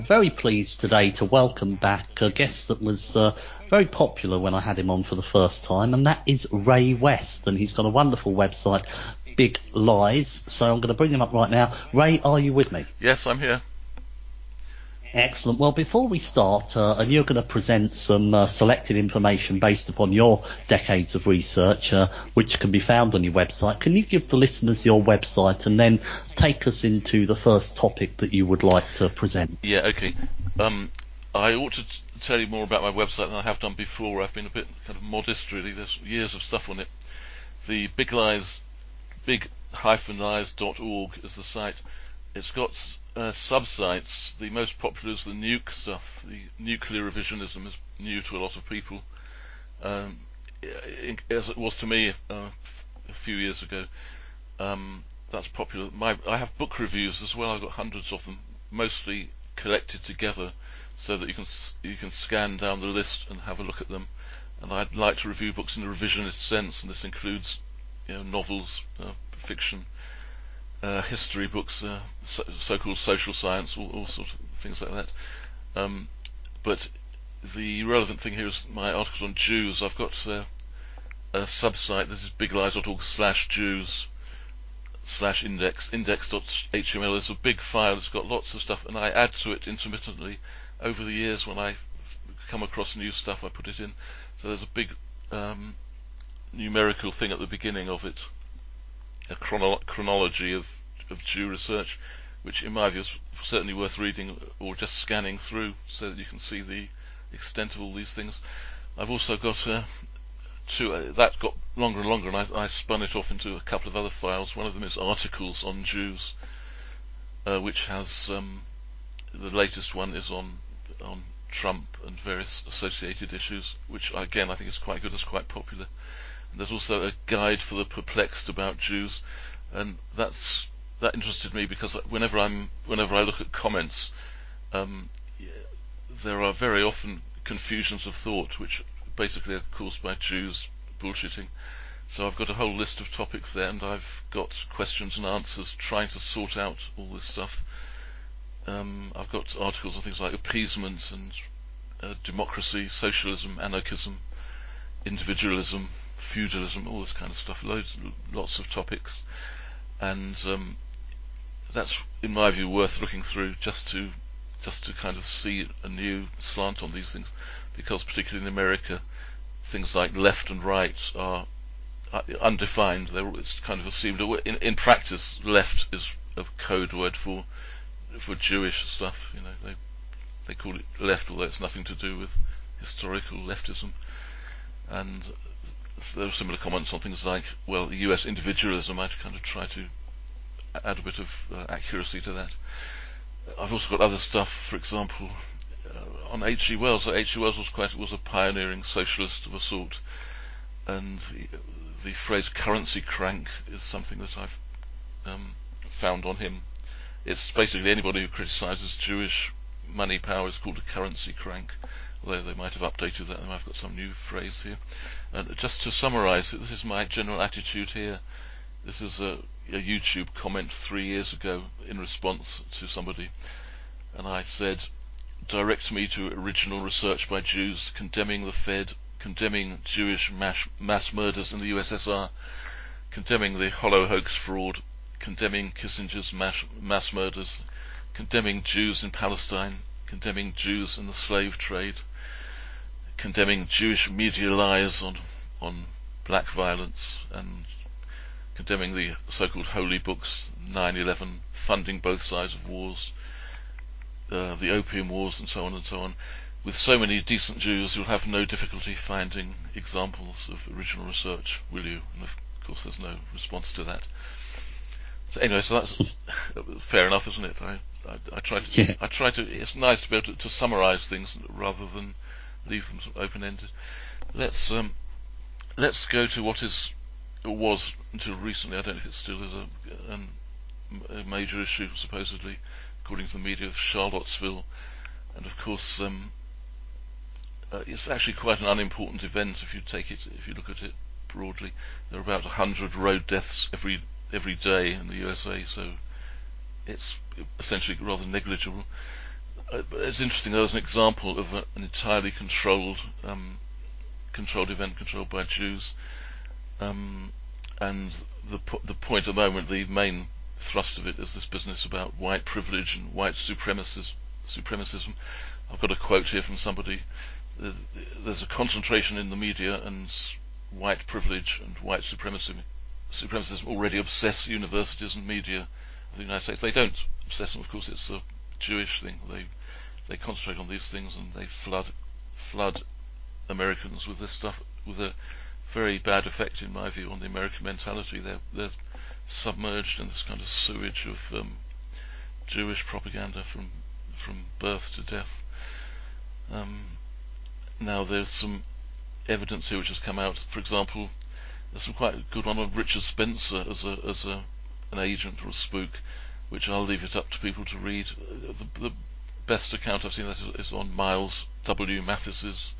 Very pleased today to welcome back a guest that was very popular when I had him on for the first time, and that is Ray West, and he's got a wonderful website, Big Lies. So I'm going to bring him up right now. Ray, are you with me? Yes, I'm here. Excellent. Well, before we start, and you're going to present some selected information based upon your decades of research, which can be found on your website, can you give the listeners your website and then take us into the first topic that you would like to present? Yeah, okay. I ought to tell you more about my website than I have done before. I've been a bit kind of modest, really. There's years of stuff on it. The Big Lies, big-lies.org is the site. It's got sub-sites. The most popular is the nuke stuff. The nuclear revisionism is new to a lot of people, as it was to me a few years ago. That's popular. I have book reviews as well. I've got hundreds of them, mostly collected together, so that you can scan down the list and have a look at them. And I'd like to review books in a revisionist sense, and this includes, novels, fiction, history books, so-called social science, all sorts of things like that. But the relevant thing here is my articles on Jews. I've got a sub-site. This is biglies.org/Jews. /index.html is a big file. It's got lots of stuff, and I add to it intermittently over the years. When I come across new stuff, I put it in. So there's a big numerical thing at the beginning of it, a chronology of Jew research, which in my view is certainly worth reading or just scanning through, so that you can see the extent of all these things. I've also got that got longer and longer, and I spun it off into a couple of other files. One of them is articles on Jews, which has the latest one is on Trump and various associated issues, which again I think is quite good. It's quite popular. And there's also a guide for the perplexed about Jews, and that interested me because whenever I look at comments, there are very often confusions of thought which basically are caused by Jews bullshitting. So I've got a whole list of topics there, and I've got questions and answers trying to sort out all this stuff. I've got articles on things like appeasement and democracy, socialism, anarchism, individualism, feudalism, all this kind of stuff. Lots of topics, and that's, in my view, worth looking through just to kind of see a new slant on these things, because particularly in America, things like left and right are undefined. It's kind of assumed. In practice, left is a code word for Jewish stuff. They call it left, although it's nothing to do with historical leftism. And there are similar comments on things like, well, U.S. individualism. I'd kind of try to add a bit of accuracy to that. I've also got other stuff, for example, on H.G. Wells. H.G. Wells was a pioneering socialist of a sort, and the phrase currency crank is something that I've found on him. It's basically anybody who criticizes Jewish money power is called a currency crank, although they might have updated that, and I've got some new phrase here. And just to summarize, this is my general attitude here. This is a YouTube comment 3 years ago in response to somebody, and I said, direct me to original research by Jews condemning the Fed, condemning Jewish mass murders in the USSR, condemning the Hollow hoax fraud, condemning Kissinger's mass murders, condemning Jews in Palestine, condemning Jews in the slave trade, condemning Jewish media lies on black violence, and condemning the so-called holy books, 9/11, funding both sides of wars, the opium wars, and so on. With so many decent Jews, you'll have no difficulty finding examples of original research, will you? And of course there's no response to that. So anyway, so that's fair enough, isn't it? I try to. It's nice to be able to summarize things rather than leave them sort of open-ended. Let's go to what was until recently. I don't know if it still is a major issue, supposedly, according to the media, of Charlottesville, and of course it's actually quite an unimportant event if you look at it broadly. There are about 100 road deaths every day in the USA, so it's essentially rather negligible. it's interesting. There was an example of an entirely controlled event controlled by Jews, and the point at the moment, the main thrust of it, is this business about white privilege and white supremacism. I've got a quote here from somebody. There's a concentration in the media, and white privilege and white supremacism already obsess universities and media of the United States. They don't obsess them, of course. It's a Jewish thing. They concentrate on these things, and they flood Americans with this stuff, with a very bad effect, in my view, on the American mentality. They're submerged in this kind of sewage of Jewish propaganda from birth to death. Now there's some evidence here which has come out. For example, there's some quite good one on Richard Spencer as an agent or a spook, which I'll leave it up to people to read. The best account I've seen of that is on Miles W. Mathis's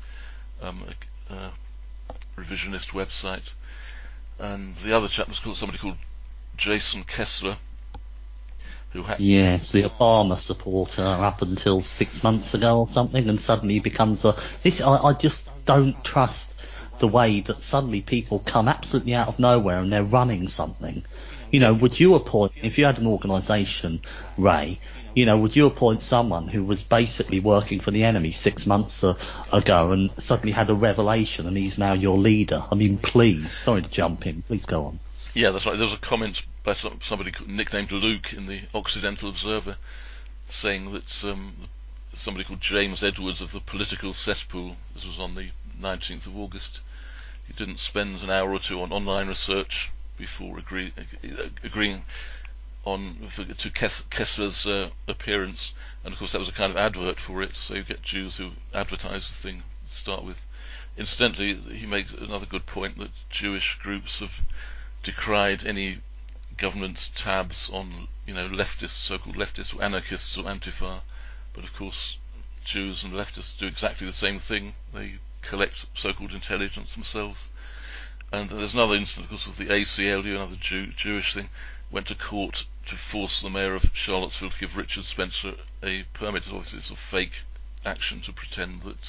revisionist website, and the other chap was somebody called Jason Kessler, who yes, the Obama supporter up until 6 months ago or something, and suddenly becomes I just don't trust the way that suddenly people come absolutely out of nowhere and they're running something. Would you appoint, if you had an organisation, Ray, would you appoint someone who was basically working for the enemy 6 months ago and suddenly had a revelation and he's now your leader? I mean, please, sorry to jump in, please go on. Yeah, that's right. There was a comment by somebody nicknamed Luke in the Occidental Observer saying that somebody called James Edwards of the Political Cesspool, this was on the 19th of August, he didn't spend an hour or two on online research before agreeing to Kessler's appearance, and of course that was a kind of advert for it, so you get Jews who advertise the thing to start with. Incidentally, he makes another good point that Jewish groups have decried any government tabs on, leftists, so-called leftists, or anarchists, or Antifa, but of course Jews and leftists do exactly the same thing. They collect so-called intelligence themselves. And there's another instance, of course, of the ACLU, another Jewish thing, went to court to force the mayor of Charlottesville to give Richard Spencer a permit. Obviously it's a fake action to pretend that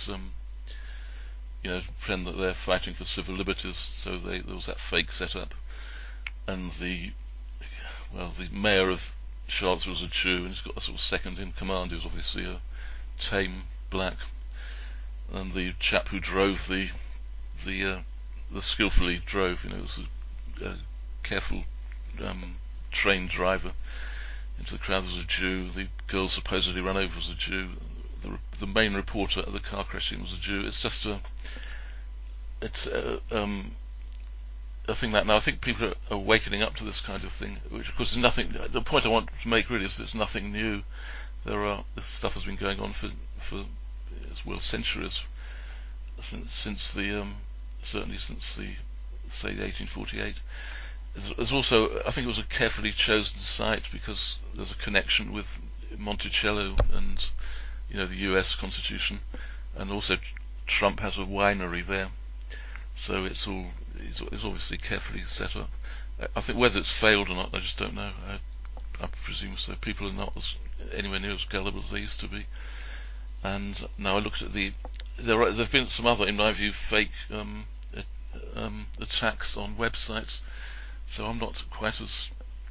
they're fighting for civil liberties, so there was that fake setup. And the mayor of Charlottesville was a Jew, and he's got a sort of second in command who's obviously a tame black. And the chap who drove the skillfully drove, was a careful trained driver into the crowd was a Jew. The girl supposedly run over was a Jew. The main reporter at the car crash scene was a Jew. It's just a thing that now I think people are wakening up to this kind of thing, which of course is nothing. The point I want to make really is that it's nothing new. This stuff has been going on for centuries, certainly since the 1848. There's also, I think it was a carefully chosen site because there's a connection with Monticello and the U.S. Constitution, and also Trump has a winery there, so it's obviously carefully set up. I think whether it's failed or not, I just don't know. I presume so. People are not anywhere near as gullible as they used to be. And now I looked at there've been some other, in my view, fake attacks on websites. So I'm not quite as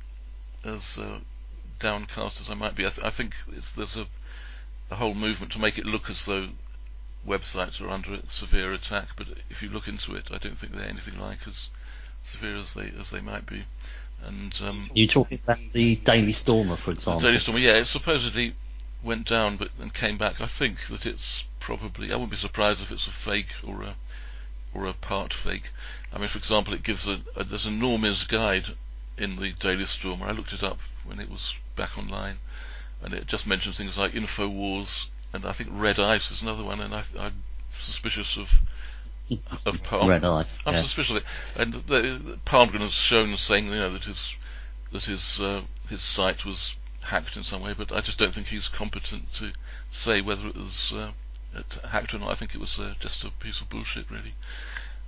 downcast as I might be. I think there's a whole movement to make it look as though websites are under severe attack. But if you look into it, I don't think they're anything like as severe as they might be. And you're talking about the Daily Stormer, for example. The Daily Stormer, yeah, it supposedly went down, and came back. I think that it's probably. I wouldn't be surprised if it's a fake or a part fake. I mean, for example, it gives there's a Norm's guide in the Daily Stormer. I looked it up when it was back online, and it just mentions things like InfoWars, and I think Red Ice is another one, and I'm suspicious of Palmgren. Red Ice. I'm suspicious of it. And Palmgren has shown saying that his site was hacked in some way, but I just don't think he's competent to say whether it was hacked or not. I think it was just a piece of bullshit, really.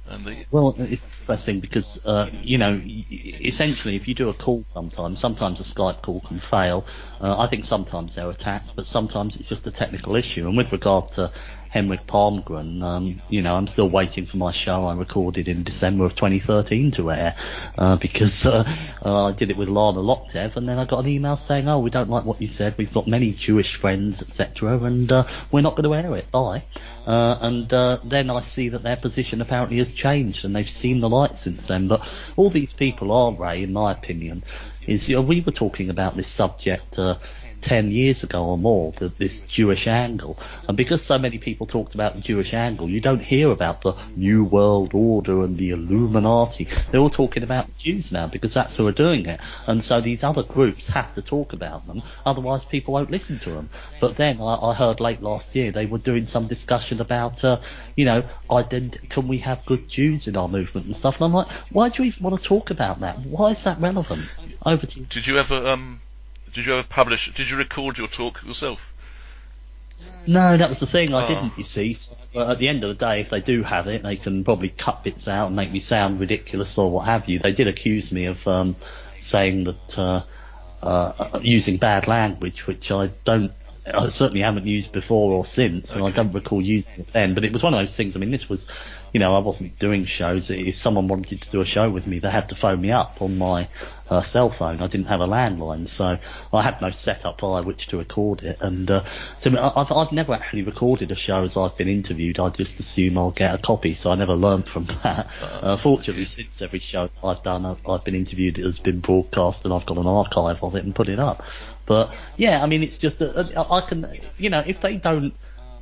And Well, it's interesting because, essentially, if you do a call sometimes a Skype call can fail. I think sometimes they're attacked, but sometimes it's just a technical issue. And with regard to Henrik Palmgren, I'm still waiting for my show I recorded in December of 2013 to air, because I did it with Lana Loktev, and then I got an email saying, "Oh, we don't like what you said. We've got many Jewish friends, etc., and we're not going to air it. Bye." Then I see that their position apparently has changed, and they've seen the light since then. But all these people are, Ray, in my opinion, we were talking about this subject 10 years ago or more, this Jewish angle. And because so many people talked about the Jewish angle, you don't hear about the New World Order and the Illuminati. They're all talking about Jews now because that's who are doing it. And so these other groups have to talk about them, otherwise people won't listen to them. But then I heard late last year they were doing some discussion about, can we have good Jews in our movement and stuff? And I'm like, why do you even want to talk about that? Why is that relevant? Over to you. Did you ever publish? Did you record your talk yourself? No, that was the thing. I didn't, you see. But at the end of the day, if they do have it, they can probably cut bits out and make me sound ridiculous or what have you. They did accuse me of saying that using bad language, which I certainly haven't used before or since, and I don't recall using it then. But it was one of those things. I mean, this was, I wasn't doing shows. If someone wanted to do a show with me, they had to phone me up on my cell phone. I didn't have a landline, so I had no setup via which to record it. And to me, I've never actually recorded a show as I've been interviewed. I just assume I'll get a copy, so I never learned from that. Fortunately, since every show I've done, I've been interviewed, it has been broadcast, and I've got an archive of it and put it up. But yeah, I mean, it's just that I can, if they don't,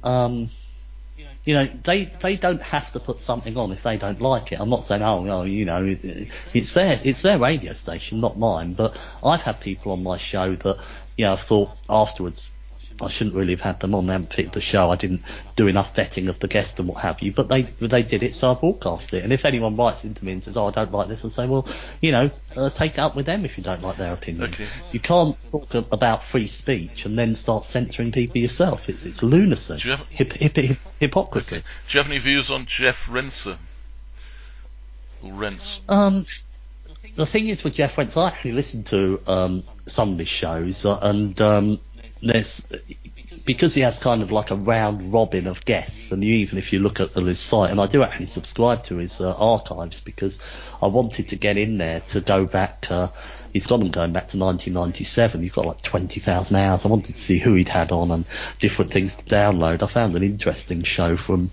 they don't have to put something on if they don't like it. I'm not saying, it's their radio station, not mine. But I've had people on my show that, I've thought afterwards, I shouldn't really have had them on. They haven't picked the show. I didn't do enough vetting of the guest and what have you. But they did it, so I broadcast it. And if anyone writes into me and says, "Oh, I don't like this," I say, "Well, take it up with them if you don't like their opinion." Okay. You can't talk about free speech and then start censoring people yourself. It's lunacy. Hypocrisy. Okay. Do you have any views on Jeff Renser? Or Rents? The thing is with Jeff Rents, I actually listened to some of his shows, and there's, because he has kind of like a round robin of guests, and even if you look at his site, and I do actually subscribe to his archives because I wanted to get in there to go back. He's got them going back to 1997. You've got like 20,000 hours. I wanted to see who he'd had on and different things to download. I found an interesting show from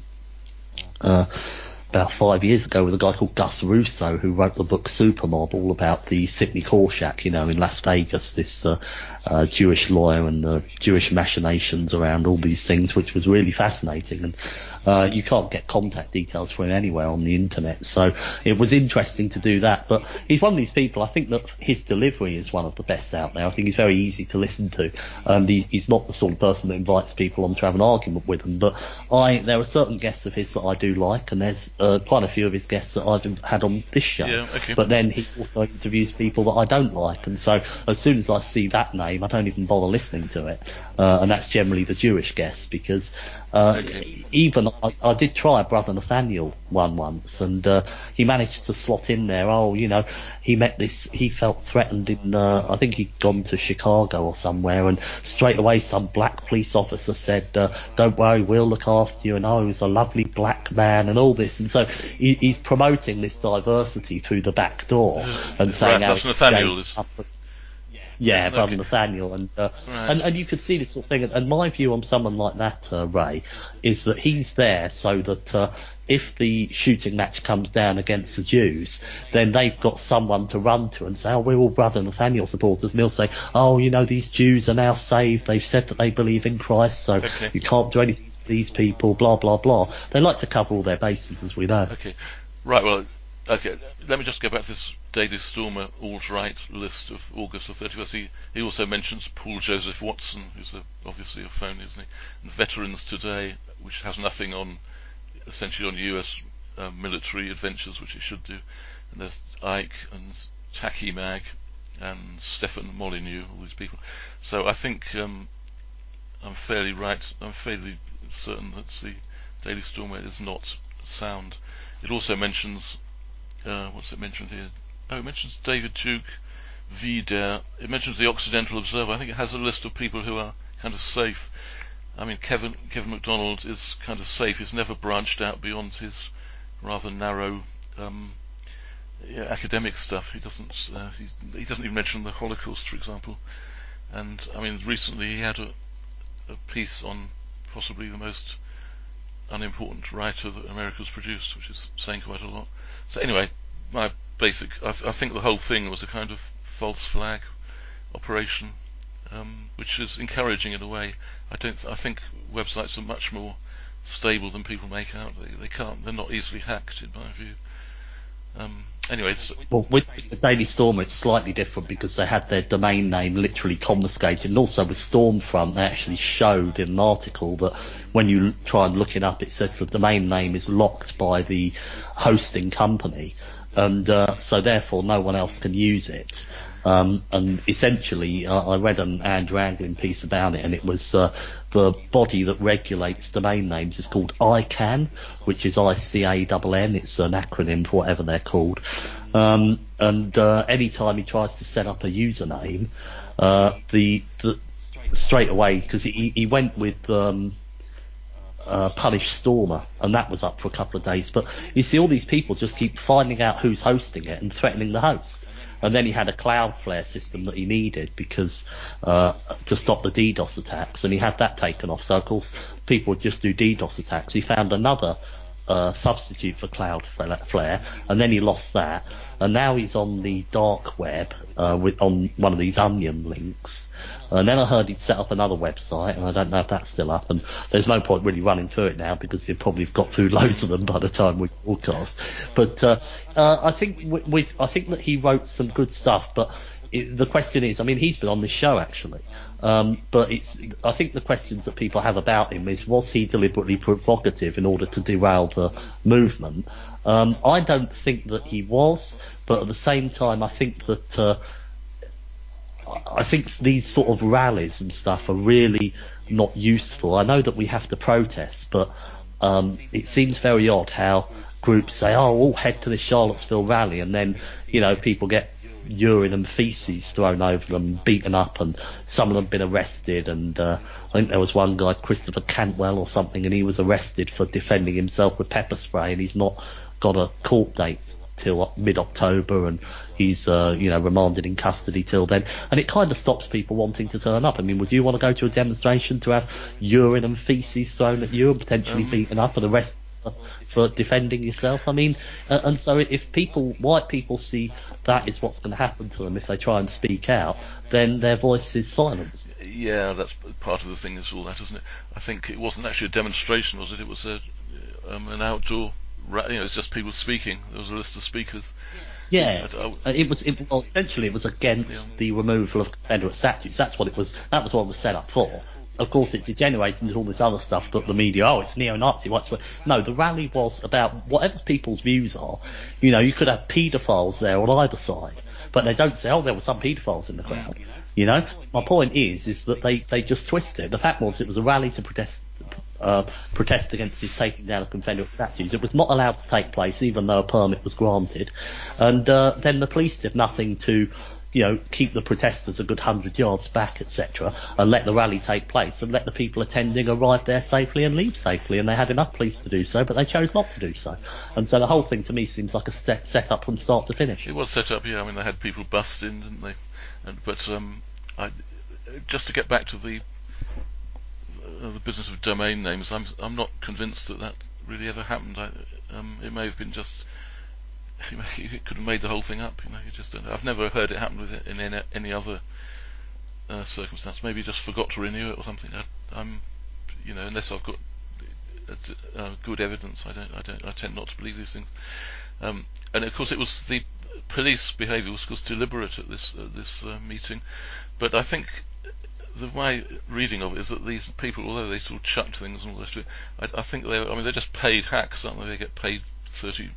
about 5 years ago with a guy called Gus Russo, who wrote the book Supermob, all about the Sidney Korshak, in Las Vegas, this Jewish lawyer and the Jewish machinations around all these things, which was really fascinating. And you can't get contact details for him anywhere on the internet, so it was interesting to do that. But he's one of these people, I think that his delivery is one of the best out there. I think he's very easy to listen to, and he's not the sort of person that invites people on to have an argument with them. But there are certain guests of his that I do like, and there's quite a few of his guests that I've had on this show. Yeah, okay. But then he also interviews people that I don't like, and so as soon as I see that name, I don't even bother listening to it. And that's generally the Jewish guests, because even I did try Brother Nathaniel once, and he managed to slot in there. He felt threatened in, I think he'd gone to Chicago or somewhere, and straight away some black police officer said, "Don't worry, we'll look after you," and he was a lovely black man and all this. And so he's promoting this diversity through the back door and saying how Nathaniel is. Yeah, Brother Nathaniel, and you could see this sort of thing. And my view on someone like that, Ray, is that he's there so that if the shooting match comes down against the Jews, then they've got someone to run to and say, "Oh, we're all Brother Nathaniel supporters," and they'll say, "Oh, these Jews are now saved. They've said that they believe in Christ, so you can't do anything to these people." Blah blah blah. They like to cover all their bases, as we know. Okay, right. Well, okay. Let me just go back to this Daily Stormer alt-right list of August the 31st. He also mentions Paul Joseph Watson, who's obviously a phony, isn't he? And Veterans Today, which has nothing essentially on US military adventures, which it should do. And there's Ike and Tacky Mag and Stefan Molyneux, all these people. So I think I'm fairly right. I'm fairly certain that the Daily Stormer is not sound. It also mentions, what's it mentioned here? Oh, it mentions David Duke, VDare. It mentions the Occidental Observer. I think it has a list of people who are kind of safe. I mean, Kevin MacDonald is kind of safe. He's never branched out beyond his rather narrow academic stuff. He doesn't even mention the Holocaust, for example. And I mean, recently he had a piece on possibly the most unimportant writer that America's produced, which is saying quite a lot. So anyway, I think the whole thing was a kind of false flag operation, which is encouraging in a way. I think websites are much more stable than people make out. They're not easily hacked, in my view. Anyway, well, with the Daily Stormer, it's slightly different because they had their domain name literally confiscated, and also with Stormfront, they actually showed in an article that when you try and look it up, it says the domain name is locked by the hosting company, and so therefore no one else can use it. And essentially, I read an Andrew Anglin piece about it, and it was the body that regulates domain names is called ICANN, which is ICANN. It's an acronym for whatever they're called. And any time he tries to set up a username, the straight away, because he went with Punish Stormer, and that was up for a couple of days. But you see, all these people just keep finding out who's hosting it and threatening the host. And then he had a Cloudflare system that he needed because to stop the DDoS attacks, and he had that taken off. So of course people would just do DDoS attacks. He found another substitute for Cloudflare, and then he lost that. And now he's on the dark web on one of these Onion links. And then I heard he'd set up another website, and I don't know if that's still up. And there's no point really running through it now because he'd probably have got through loads of them by the time we broadcast. But I think I think that he wrote some good stuff. But the question is, I mean, he's been on this show actually. But I think the questions that people have about him is, was he deliberately provocative in order to derail the movement? I don't think that he was, but at the same time, I think that I think these sort of rallies and stuff are really not useful. I know that we have to protest, but it seems very odd how groups say, "Oh, we'll head to the Charlottesville rally," and then people get urine and feces thrown over them, beaten up, and some of them have been arrested. And I think there was one guy, Christopher Cantwell or something, and he was arrested for defending himself with pepper spray, and he's not got a court date till mid-October, and he's remanded in custody till then. And it kind of stops people wanting to turn up. I mean, would you want to go to a demonstration to have urine and feces thrown at you and potentially beaten up and arrested for defending yourself? I mean, and so if white people see that is what's going to happen to them if they try and speak out, then their voice is silenced. Yeah, that's part of the thing is all that, isn't it? I think it wasn't actually a demonstration, was it? It was an outdoor, it's just people speaking. There was a list of speakers. Yeah, essentially it was against the removal of Confederate statues. That was what it was set up for. Of course, it degenerated into all this other stuff that the media, it's neo-Nazi. No, the rally was about whatever people's views are. You could have paedophiles there on either side, but they don't say, there were some paedophiles in the crowd. My point is that they just twist it. The fact was, it was a rally to protest against his taking down of Confederate statues. It was not allowed to take place, even though a permit was granted. And then the police did nothing to keep the protesters a good 100 yards back, etc., and let the rally take place and let the people attending arrive there safely and leave safely. And they had enough police to do so, but they chose not to do so. And so the whole thing to me seems like a set up from start to finish. It was set up, yeah. I mean, they had people bust in, didn't they? But just to get back to the business of domain names, I'm not convinced that really ever happened. It may have been just. It could have made the whole thing up, you just don't know. I've never heard it happen with it in any other circumstance. Maybe just forgot to renew it or something. Unless I've got good evidence, I tend not to believe these things. And of course, it was the police behaviour was deliberate at this meeting, but I think my reading of it is that these people, although they sort of chucked things and all this, I think they're just paid hacks, aren't they? They get paid $30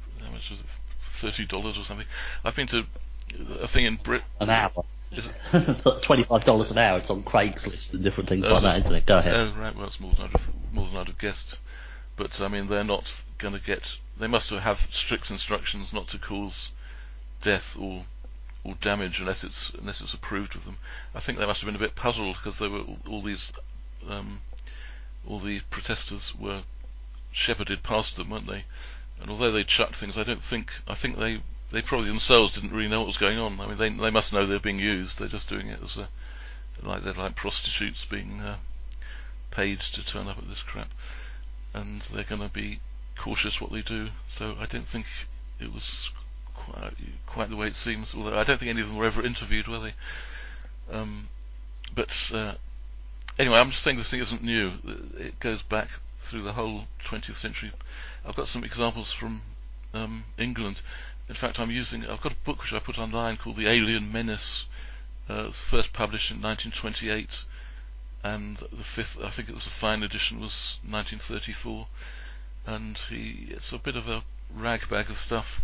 or something. I've been to a thing in Britain. An hour. $25 an hour. It's on Craigslist and different things like that, isn't it? Go ahead. Oh, right. Well, it's more than I'd have guessed. but I mean they're not going to get. They must have strict instructions not to cause death or damage unless it's approved of them. I think they must have been a bit puzzled because there were all the protesters were shepherded past them, weren't they? And although they chucked things, I think they probably themselves didn't really know what was going on. I mean, they must know they're being used. They're just doing it as they're like prostitutes being paid to turn up at this crap, and they're going to be cautious what they do. So I don't think it was quite the way it seems. Although I don't think any of them were ever interviewed, were they? But anyway, I'm just saying this thing isn't new. It goes back through the whole 20th century. I've got some examples from England. In fact, I've got a book which I put online called The Alien Menace. It was first published in 1928, and the fifth, I think it was the fine edition, was 1934. And it's a bit of a ragbag of stuff,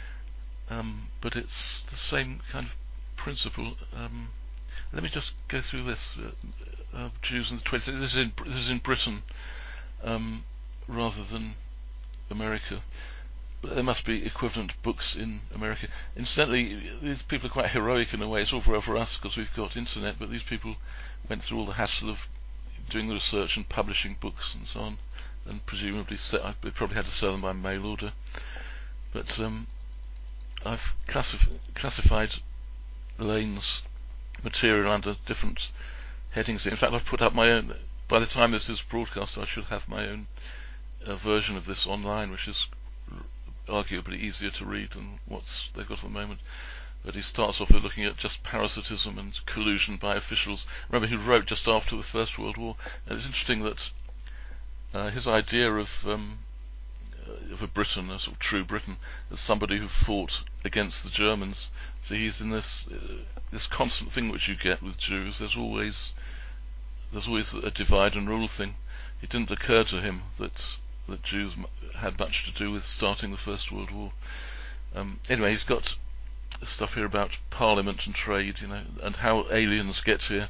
but it's the same kind of principle. Let me just go through this. Jews in the 20th century. This is in Britain, rather than America. But there must be equivalent books in America. Incidentally, these people are quite heroic in a way. It's all for us because we've got internet, but these people went through all the hassle of doing the research and publishing books and so on, and presumably they probably had to sell them by mail order. But I've classified Lane's material under different headings. In fact, I've put up my own. By the time this is broadcast, I should have my own version of this online, which is arguably easier to read than what they've got at the moment. But he starts off with looking at just parasitism and collusion by officials. Remember, he wrote just after the First World War, and it's interesting that his idea of a Britain, a sort of true Britain, as somebody who fought against the Germans. So he's in this constant thing which you get with Jews. There's always a divide and rule thing. It didn't occur to him that Jews had much to do with starting the First World War. Anyway, he's got stuff here about Parliament and trade, and how aliens get here.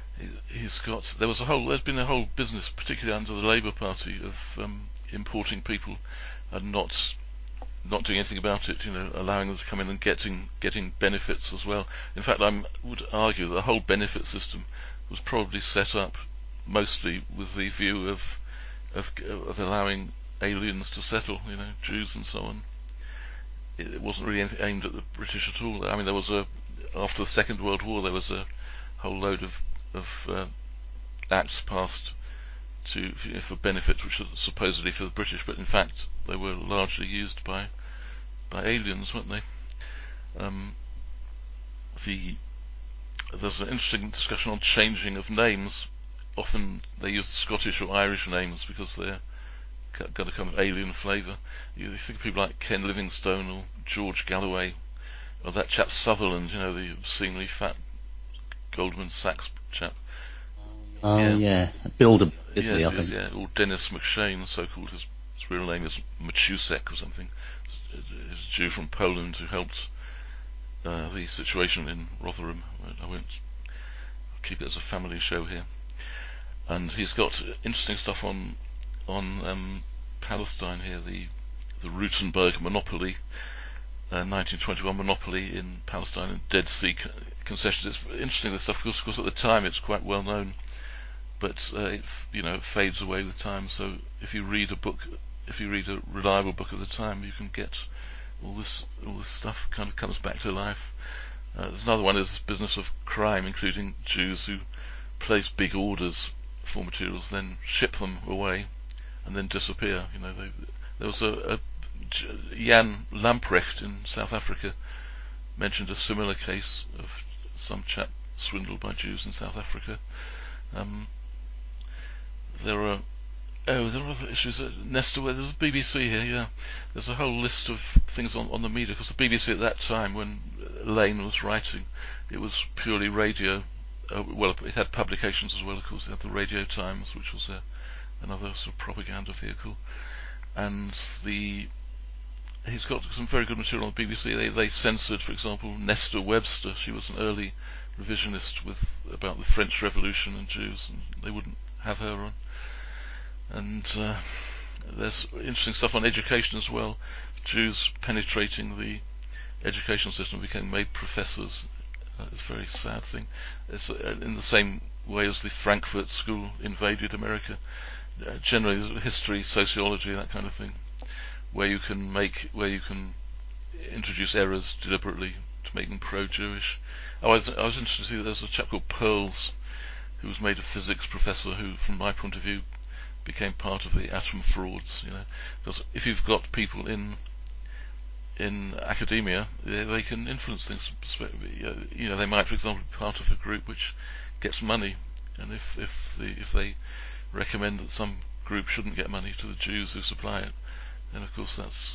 There's been a whole business, particularly under the Labour Party, of importing people and not doing anything about it, allowing them to come in and getting benefits as well. In fact, I would argue that the whole benefit system was probably set up mostly with the view of allowing aliens to settle, Jews and so on. It wasn't really aimed at the British at all. I mean, after the Second World War, there was a whole load of acts passed for benefits which were supposedly for the British, but in fact they were largely used by aliens, weren't they? There's an interesting discussion on changing of names. Often they use Scottish or Irish names because they're got a kind of alien flavour. You think of people like Ken Livingstone or George Galloway, or that chap Sutherland, the obscenely fat Goldman Sachs chap. Oh yeah. Builder, isn't he? I think. Yeah. Or Dennis McShane, so-called. His real name is Matusek or something. He's a Jew from Poland who helped the situation in Rotherham. I'll keep it as a family show here. And he's got interesting stuff on Palestine here. The Rutenberg monopoly, 1921 monopoly in Palestine, and Dead Sea concessions. It's interesting, this stuff, because at the time it's quite well known, but it fades away with time. So if you read a reliable book of the time, you can get all this stuff kind of comes back to life. There's another one, is this business of crime, including Jews who place big orders for materials, then ship them away, and then disappear. There was a Jan Lamprecht in South Africa mentioned a similar case of some chap swindled by Jews in South Africa. There are other issues. Nesta, there's a BBC here, yeah. There's a whole list of things on the media, because the BBC at that time, when Lane was writing, it was purely radio. Well, it had publications as well, of course. It had the Radio Times, which was another sort of propaganda vehicle. And he's got some very good material on the BBC. They censored, for example, Nesta Webster. She was an early revisionist about the French Revolution and Jews, and they wouldn't have her on. And There's interesting stuff on education as well. Jews penetrating the educational system became made professors. It's a very sad thing. It's in the same way as the Frankfurt School invaded America. Generally, history, sociology, that kind of thing, where you can introduce errors deliberately to make them pro-Jewish. I was interested to see that there's a chap called Pearls, who was made a physics professor, who, from my point of view, became part of the atom frauds. Because if you've got people in academia, they can influence things. They might, for example, be part of a group which gets money, and if they recommend that some group shouldn't get money to the Jews who supply it, then of course that's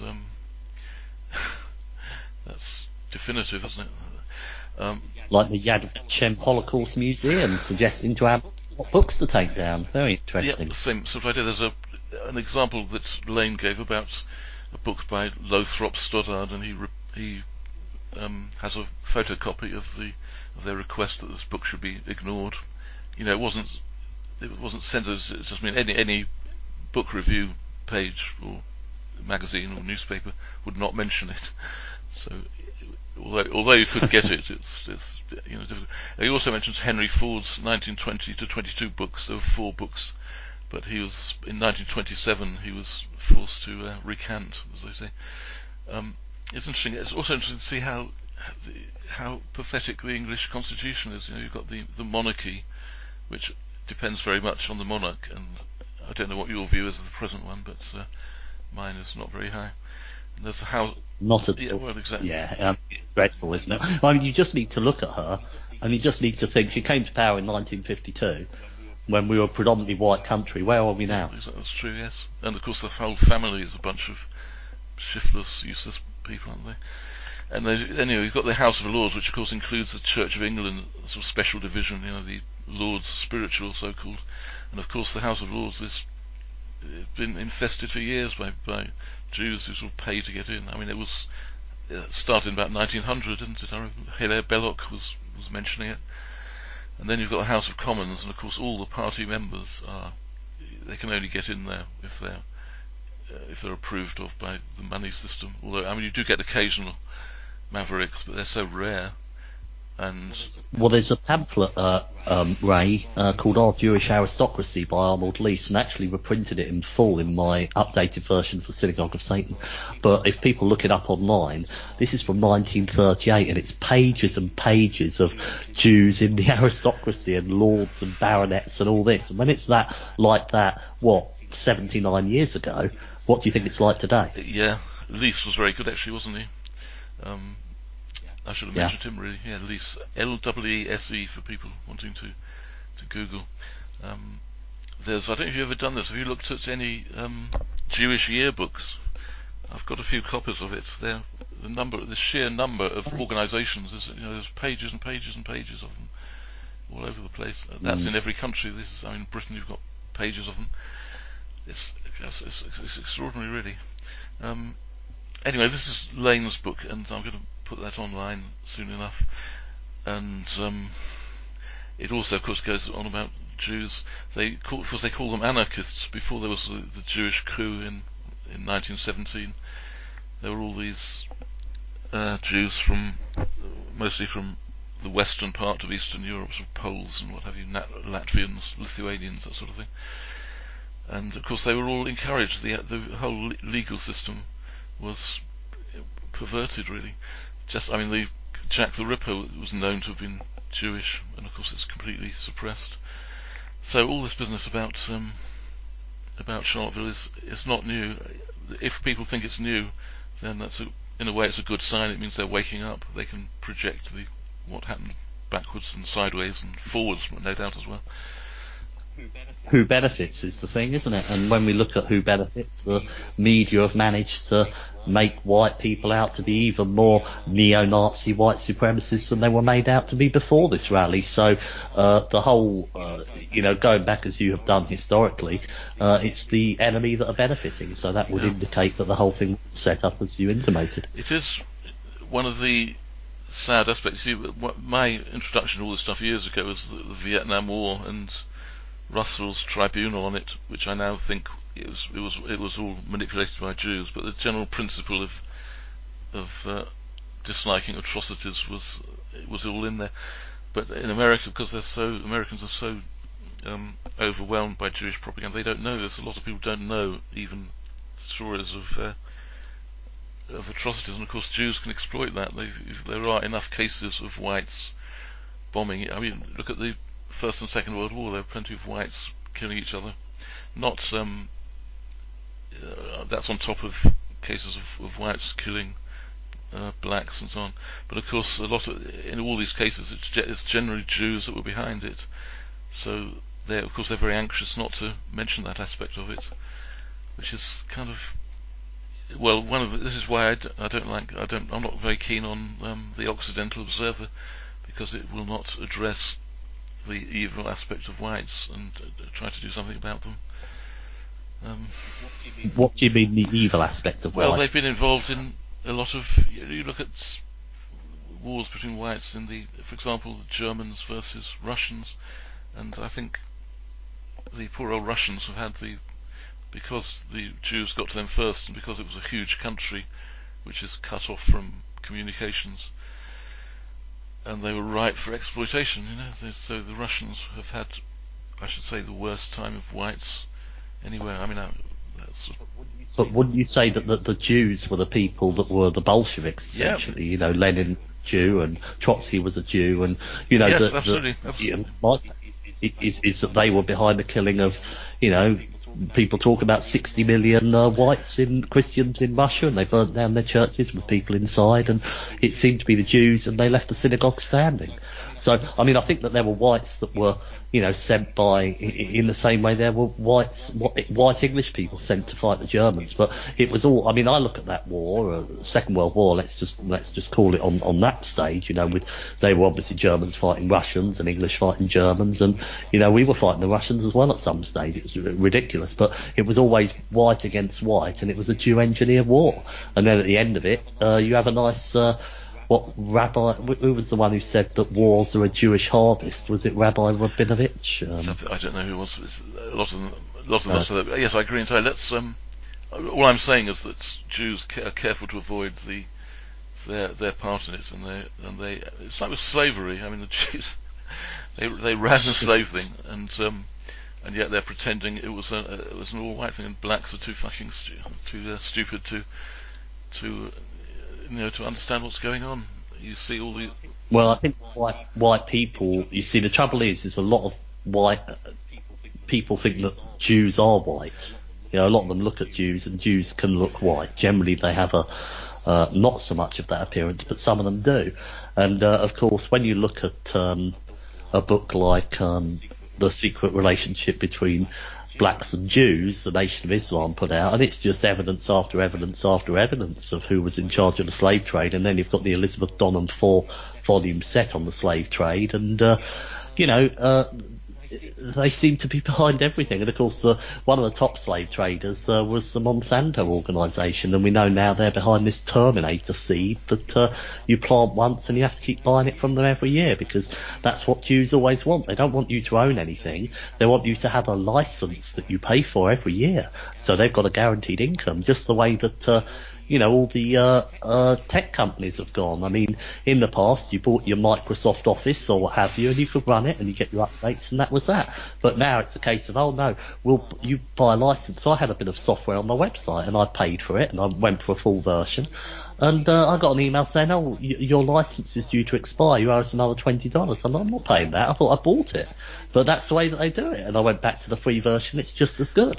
that's definitive, isn't it? Like the Yad Vashem Holocaust Museum suggesting to our what books to take down. Very interesting. Yeah, the same sort of idea. There's an example that Lane gave about a book by Lothrop Stoddard, and he has a photocopy of their request that this book should be ignored. It wasn't censored. It just mean any book review page or magazine or newspaper would not mention it. So although you could get it, it's difficult. He also mentions Henry Ford's 1920 to 22 books. There were 4 books, but in 1927 he was forced to recant, as they say. It's interesting. It's also interesting to see how pathetic the English Constitution is. You've got the monarchy, which depends very much on the monarch, and I don't know what your view is of the present one, but mine is not very high. And there's the House. Not at all. Yeah, well, exactly. Yeah, it's dreadful, isn't it? I mean, you just need to look at her, and you just need to think she came to power in 1952, when we were a predominantly white country. Where are we now? That's true, yes. And of course, the whole family is a bunch of shiftless, useless people, aren't they? And anyway, you've got the House of Lords, which of course includes the Church of England, a sort of special division, the Lords Spiritual, so-called. And of course, the House of Lords has been infested for years by Jews who sort of pay to get in. I mean, it started in about 1900, didn't it? I remember Hilaire Belloc was mentioning it. And then you've got the House of Commons, and of course all the party members they can only get in there if they're approved of by the money system. Although, I mean, you do get occasional mavericks, but they're so rare. Well, there's a pamphlet, Ray, called Our Jewish Aristocracy by Arnold Leese, and actually reprinted it in full in my updated version for Synagogue of Satan. But if people look it up online, this is from 1938, and it's pages and pages of Jews in the aristocracy and lords and baronets and all this. And when it's like that, 79 years ago, what do you think it's like today? Yeah, Leese was very good, actually, wasn't he? I should have mentioned him, really. Yeah, Leese. L-E-E-S-E for people wanting to Google. I don't know if you've ever done this. Have you looked at any Jewish yearbooks? I've got a few copies of it. The sheer number of organisations. There's pages and pages and pages of them all over the place. That's in every country. In Britain you've got pages of them. It's extraordinary, really. Anyway, this is Lane's book, and I'm going to put that online soon enough. And it also, of course, goes on about Jews. They call them anarchists. Before there was the Jewish coup in 1917, there were all these Jews mostly from the western part of Eastern Europe, sort of Poles and what have you, Latvians, Lithuanians, that sort of thing. And of course, they were all encouraged. The whole legal system was perverted, really. Jack the Ripper was known to have been Jewish, and of course it's completely suppressed. So all this business about Charlottesville is not new. If people think it's new, then in a way it's a good sign. It means they're waking up. They can project what happened backwards and sideways and forwards, no doubt, as well. Who benefits is the thing, isn't it? And when we look at who benefits, the media have managed to make white people out to be even more neo-Nazi white supremacists than they were made out to be before this rally. So the whole, going back as you have done historically, it's the enemy that are benefiting. So that would indicate that the whole thing was set up as you intimated. It is one of the sad aspects. My introduction to all this stuff years ago was the Vietnam War, and Russell's tribunal on it, which I now think it was all manipulated by Jews. But the general principle of disliking atrocities was all in there. But in America, because Americans are so overwhelmed by Jewish propaganda, they don't know this. A lot of people don't know even stories of atrocities, and of course Jews can exploit that. There are enough cases of whites bombing. I mean, look at the First and Second World War. There were plenty of whites killing each other. Not that's on top of cases of whites killing blacks and so on. But of course, in all these cases, it's generally Jews that were behind it. So they're very anxious not to mention that aspect of it, which is kind of, well, this is why I'm not very keen on the Occidental Observer, because it will not address the evil aspect of whites and try to do something about them. What do you mean the evil aspect of whites? Well, they've been involved in a lot of. You look at wars between whites for example, the Germans versus Russians, and I think the poor old Russians have had because the Jews got to them first, and because it was a huge country which is cut off from communications, and they were ripe for exploitation, so the Russians have had, I should say, the worst time of whites anywhere. I mean, but wouldn't you say that the Jews were the people that were the Bolsheviks, essentially? Yeah. Lenin was a Jew and Trotsky was a Jew, and yes, absolutely. Is that they were behind the killing of, people talk about 60 million whites Christians in Russia, and they burnt down their churches with people inside, and it seemed to be the Jews, and they left the synagogue standing. So, I mean, I think that there were whites that were, sent in the same way there were white English people sent to fight the Germans. But it was all, I mean, I look at that war, Second World War, let's just call it on that stage, they were obviously Germans fighting Russians and English fighting Germans, and, we were fighting the Russians as well at some stage. It was ridiculous, but it was always white against white, and it was a Jew-engineered war. And then at the end of it, you have a nice, who was the one who said that wars are a Jewish harvest? Was it Rabbi Rabinovich? I don't know who it was. A lot of us. Yes, I agree entirely. All I'm saying is that Jews are careful to avoid their part in it, and they. It's like with slavery. I mean, the Jews they ran the slave thing, and yet they're pretending it was an all-white thing, and blacks are too fucking stupid to understand what's going on. You see all the. Well, I think white people. You see, the trouble is a lot of white people think that Jews are white. A lot of them look at Jews, and Jews can look white. Generally, they have not so much of that appearance, but some of them do. And of course, when you look at a book like The Secret Relationship Between Blacks and Jews, the Nation of Islam put out, and it's just evidence after evidence after evidence of who was in charge of the slave trade. And then you've got the Elizabeth Donham 4-volume set on the slave trade, and they seem to be behind everything. And of course, one of the top slave traders was the Monsanto organisation, and we know now they're behind this Terminator seed that you plant once and you have to keep buying it from them every year, because that's what Jews always want. They don't want you to own anything. They want you to have a licence that you pay for every year. So they've got a guaranteed income, just the way that all the tech companies have gone. I mean, in the past, you bought your Microsoft Office or what have you, and you could run it and you get your updates, and that was that. But now it's a case of, oh no, you buy a license. So I had a bit of software on my website, and I paid for it, and I went for a full version. And I got an email saying, oh, your license is due to expire. You owe us another $20. I'm not paying that. I thought I bought it. But that's the way that they do it. And I went back to the free version. It's just as good.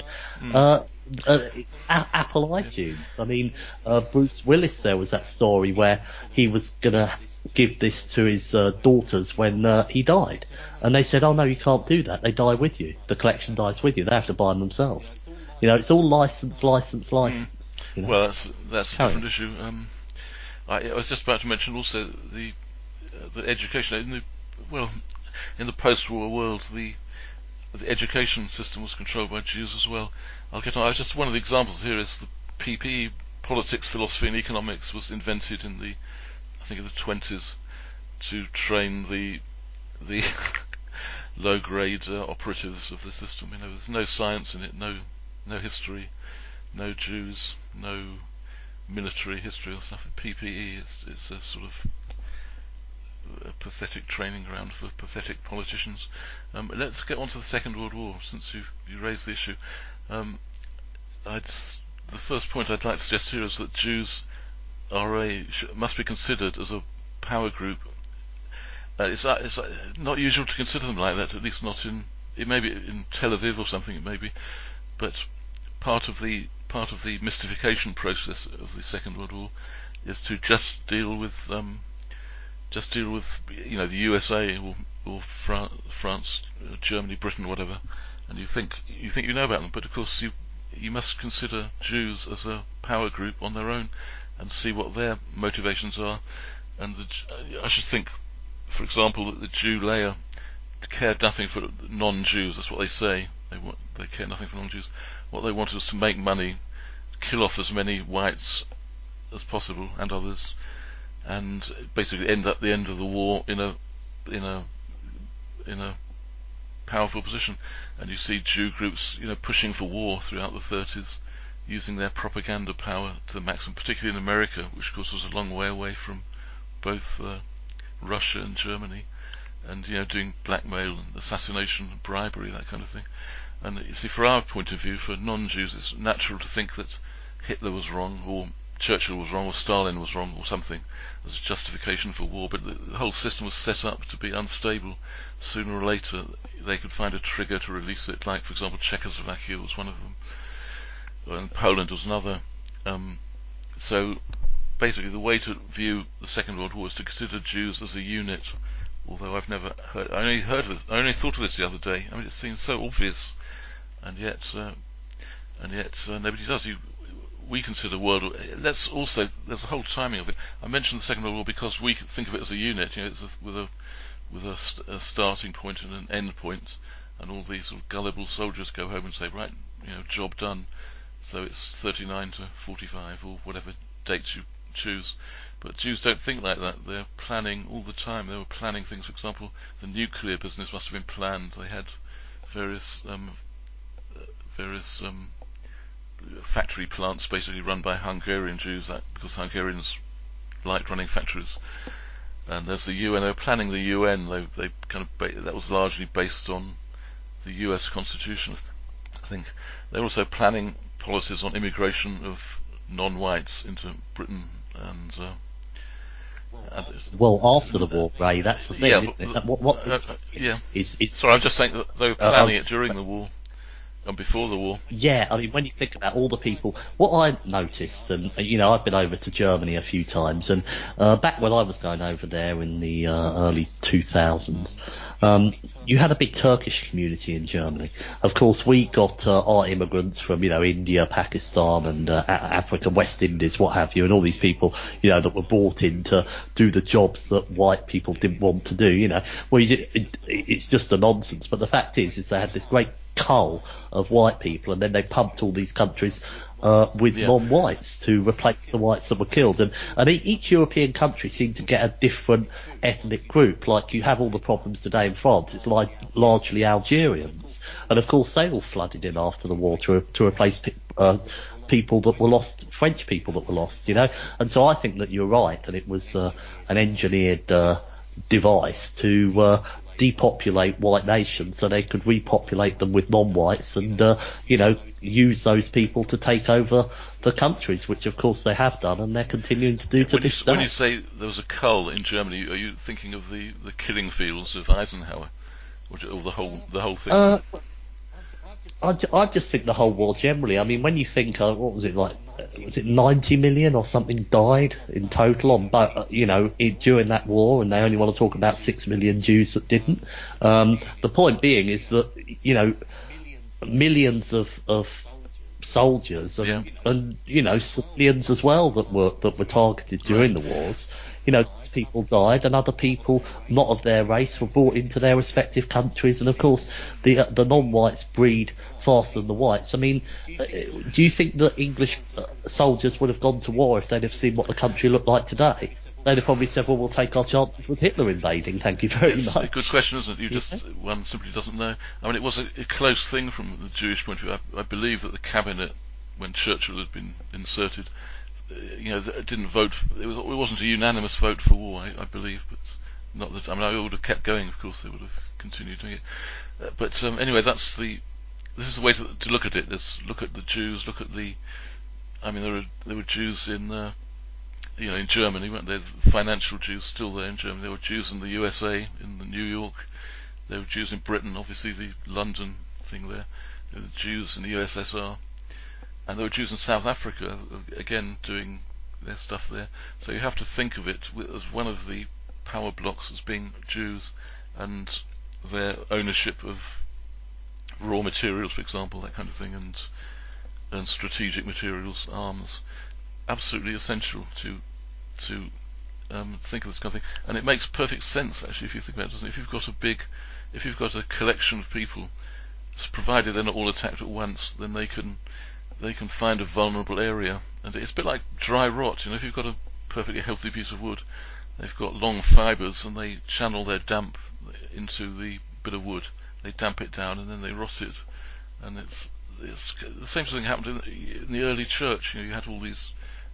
Apple iTunes. I mean, Bruce Willis, there was that story where he was going to give this to his daughters when he died. And they said, oh no, you can't do that. They die with you. The collection dies with you. They have to buy them themselves. It's all license. Well, that's a different issue. I was just about to mention also the education. In the post-war world, the education system was controlled by Jews as well. I'll get on. Just one of the examples here is the PPE, politics, philosophy, and economics, was invented in I think in the 20s, to train the low-grade operatives of the system. There's no science in it, no history, no Jews, no military history or stuff. PPE it's a sort of a pathetic training ground for pathetic politicians. Let's get on to the Second World War, since you raised the issue. The first point I'd like to suggest here is that Jews must be considered as a power group. It's not usual to consider them like that, at least not it may be in Tel Aviv or something, it may be, but part of the mystification process of the Second World War is to just deal with the USA or France, Germany, Britain, whatever, and you think you know about them, but of course you must consider Jews as a power group on their own and see what their motivations are. And I should think, for example, that the Jew layer cared nothing for non-Jews. That's what they say. They care nothing for non-Jews. What they wanted was to make money, kill off as many whites as possible and others, and basically end up the end of the war in a powerful position. And you see Jew groups, pushing for war throughout the 30s, using their propaganda power to the maximum, particularly in America, which of course was a long way away from both Russia and Germany, and doing blackmail and assassination and bribery, that kind of thing. And you see, for our point of view, for non-Jews, it's natural to think that Hitler was wrong, or Churchill was wrong, or Stalin was wrong, or something as a justification for war. But the whole system was set up to be unstable. Sooner or later they could find a trigger to release it, like for example Czechoslovakia was one of them, and Poland was another. So basically the way to view the Second World War is to consider Jews as a unit, although I've never heard, I only thought of this the other day. It seems so obvious, and yet nobody does. We consider there's a whole timing of it. I mentioned the Second World War because we think of it as a unit, it's with a starting point and an end point, and all these sort of gullible soldiers go home and say, right, job done. So it's 39 to 45 or whatever dates you choose. But Jews don't think like that. They're planning all the time. They were planning things. For example, the nuclear business must have been planned. They had various factory plants basically run by Hungarian Jews, because Hungarians liked running factories. And there's the UN. They were planning the UN. They that was largely based on the US Constitution, I think. They're also planning policies on immigration of non-whites into Britain and. Well, after the war, Ray, that's the thing, isn't it? Sorry, I'm just saying that they were planning it during the war and before the war. Yeah, when you think about all the people, what I noticed, and I've been over to Germany a few times, and back when I was going over there in the early 2000s, you had a big Turkish community in Germany. Of course, we got our immigrants from India, Pakistan, and Africa, West Indies, what have you, and all these people that were brought in to do the jobs that white people didn't want to do. Well, it's just a nonsense. But the fact is they had this great cull of white people, and then they pumped all these countries with non-whites to replace the whites that were killed, and each European country seemed to get a different ethnic group. Like you have all the problems today in France, it's like largely Algerians, and of course they all flooded in after the war to replace people that were lost, French people that were lost, and so I think that you're right, and it was an engineered device to depopulate white nations so they could repopulate them with non-whites and use those people to take over the countries, which of course they have done and they're continuing to do to this day. When you say there was a cull in Germany, are you thinking of the killing fields of Eisenhower, or the whole thing? I just think the whole war generally. When you think, what was it like? Was it 90 million or something died in total during that war, and they only want to talk about 6 million Jews that didn't. The point being is that millions of soldiers and civilians as well that were targeted during the wars. People died, and other people not of their race were brought into their respective countries, and of course the non-whites breed faster than the whites. Do you think that English soldiers would have gone to war if they'd have seen what the country looked like today? they'd have probably said, well, we'll take our chances with Hitler invading. Thank you very It's much. a good question, isn't it? One simply doesn't know. I mean, it was a close thing from the Jewish point of view. I believe that the cabinet, when Churchill had been inserted, didn't vote. It wasn't a unanimous vote for war, I believe, but not that. I mean, I would have kept going. Of course, they would have continued doing it. Anyway, this is the way to look at it. Let's look at the Jews. Look at I mean, there were Jews in in Germany, weren't there? Financial Jews still there in Germany. There were Jews in the USA, in New York. There were Jews in Britain, obviously the London thing there. There were Jews in the USSR. And there were Jews in South Africa, again, doing their stuff there. So you have to think of it as one of the power blocks as being Jews and their ownership of raw materials, for example, that kind of thing, and strategic materials, arms. Absolutely essential to think of this kind of thing, and it makes perfect sense actually if you think about it, doesn't it? If you've got a collection of people, provided they're not all attacked at once, then they can find a vulnerable area, and it's a bit like dry rot. If you've got a perfectly healthy piece of wood, they've got long fibres, and they channel their damp into the bit of wood. They damp it down, and then they rot it, and it's the same sort of thing happened in the early church. You had all these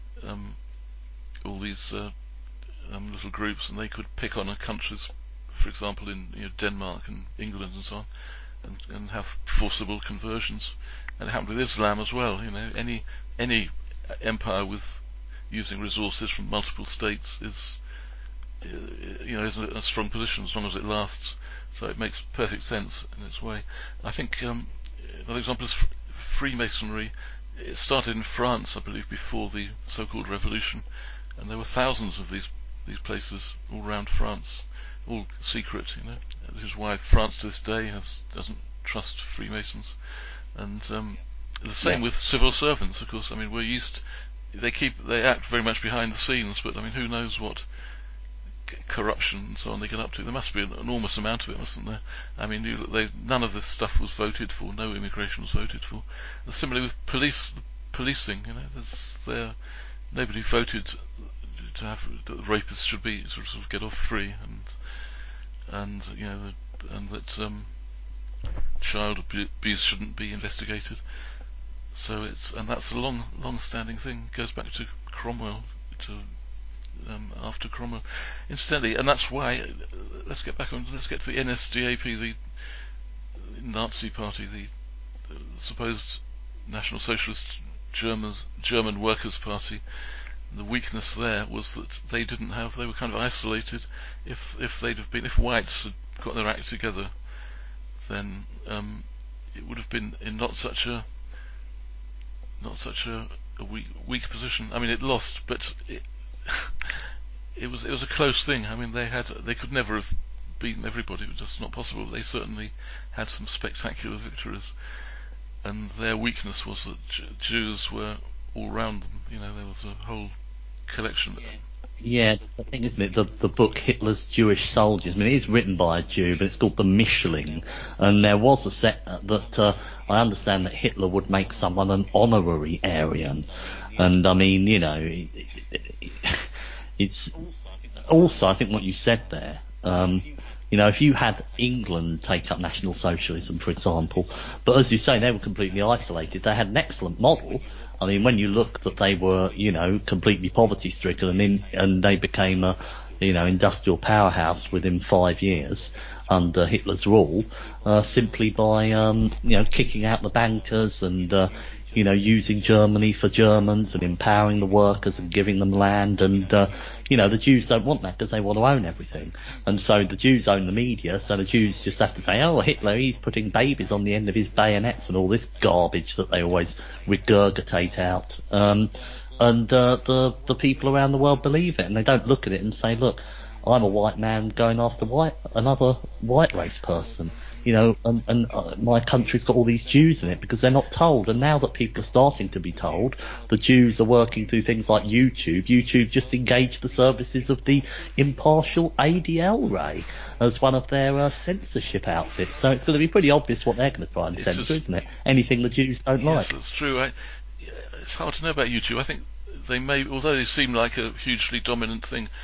little groups, and they could pick on countries, for example, in Denmark and England and so on, and have forcible conversions. And it happened with Islam as well. Any empire with using resources from multiple states is in a strong position as long as it lasts. So it makes perfect sense in its way. I think another example is Freemasonry. It started in France, I believe, before the so-called revolution, and there were thousands of these places all around France, all secret. This is why France to this day doesn't trust Freemasons, and the same with civil servants, of course. I mean, they act very much behind the scenes, but I mean, who knows what corruption and so on they get up to. There must be an enormous amount of it, mustn't there? I mean, none of this stuff was voted for. No immigration was voted for. And similarly with policing, nobody voted to have that rapists should be sort of get off free, and that child abuse shouldn't be investigated. So that's a long-standing thing. It goes back to Cromwell, after Cromwell, incidentally, and that's why. Let's get to the NSDAP, the Nazi Party, the supposed National Socialist German Workers' Party. The weakness there was that they were kind of isolated. If whites had got their act together, then it would have been in not such a weak position. I mean, it lost, but it was a close thing. I mean, they could never have beaten everybody. It was just not possible. They certainly had some spectacular victories, and their weakness was that Jews were all around them. There was a whole collection. Yeah, the thing, isn't it? The book Hitler's Jewish Soldiers. I mean, it is written by a Jew, but it's called The Mischling. And there was a set that I understand that Hitler would make someone an honorary Aryan. And I mean, it's also, I think what you said there. If you had England take up National Socialism, for example, but as you say, they were completely isolated. They had an excellent model. I mean, when you look that they were, completely poverty-stricken, and they became a, industrial powerhouse within 5 years under Hitler's rule, simply by, kicking out the bankers and, using Germany for Germans and empowering the workers and giving them land. And, the Jews don't want that because they want to own everything. And so the Jews own the media, so the Jews just have to say, oh, Hitler, he's putting babies on the end of his bayonets and all this garbage that they always regurgitate out. And the people around the world believe it, and they don't look at it and say, look, I'm a white man going after another white race person. And my country's got all these Jews in it because they're not told. And now that people are starting to be told, the Jews are working through things like YouTube. YouTube just engaged the services of the impartial ADL Ray as one of their censorship outfits. So it's going to be pretty obvious what they're going to try and censor, isn't it? Anything the Jews don't like. Yes, that's true. It's hard to know about YouTube. I think they may, although they seem like a hugely dominant thing,